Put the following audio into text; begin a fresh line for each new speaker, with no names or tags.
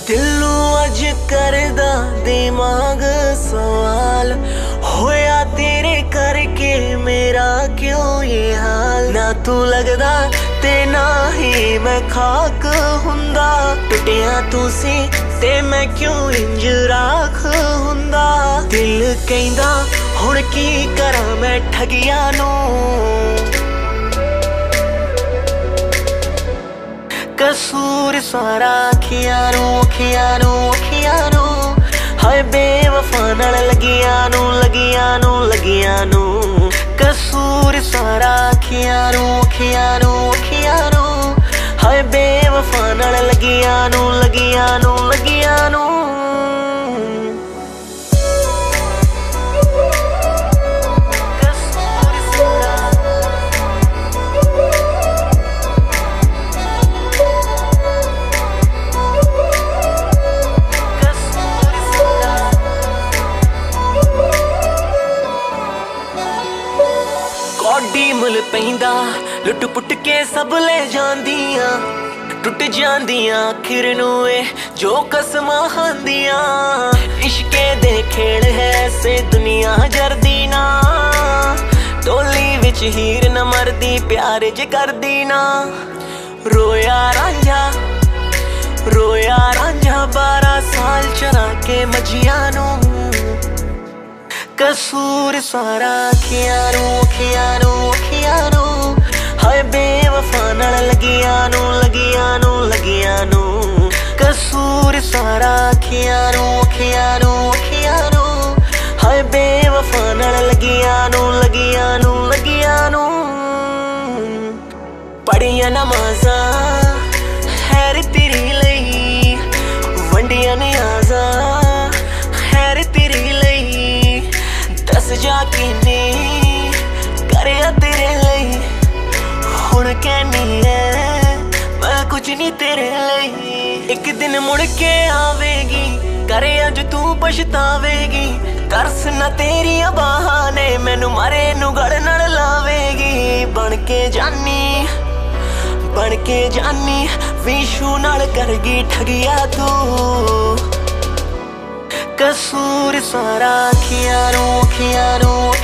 दिलू अज करदा दिमाग सवाल, होया तेरे करके मेरा क्यों ये हाल। ना तू लगदा ते ना ही मैं खाक हुंदा, टुटिया तू सी ते मैं क्यों इंज राख हुंदा। दिल कहंदा हुण की करा मैं ठगिया नू, कसूर सारा अखियां नू हाय बेवफा नाल लगियां नू। कसूर सारा अखियां नू हाय बेवफा नाल लगियां नू। कौडी मुल पैंदा लुट पुट के सब ले जांदियां, टुट जांदियां आखिर नू जो कसमां खांदियां। इश्के दे खेल है से दुनिया जरदी ना, टोली विच हीर न मरदी प्यार ज करदी ना। रोया रांझा 12 साल चरा के मजियां नू। कसूर सारा अखियां नू हाय बेवफा नाल लगियां नू। कसूर सारा अखियां नू हाय बेवफा नाल लगियां नू। पढ़िया नमाज़ां हैर तेरी लई, वंडिया नियाज़ां हैर तेरी लई। दस जा किने करया तेरे लई, हुण कहनी है मैं कुछ नहीं तेरे लई। एक दिन मुड़ के आवेगी करे अज तू पछतावेगी, तरस ना तेरी बाहां ने मैनू मारे नू गड़ नाल लावेगी। बन के जानी विशू नाल करगी ठगिया तू। कसूर सारा अखियां नू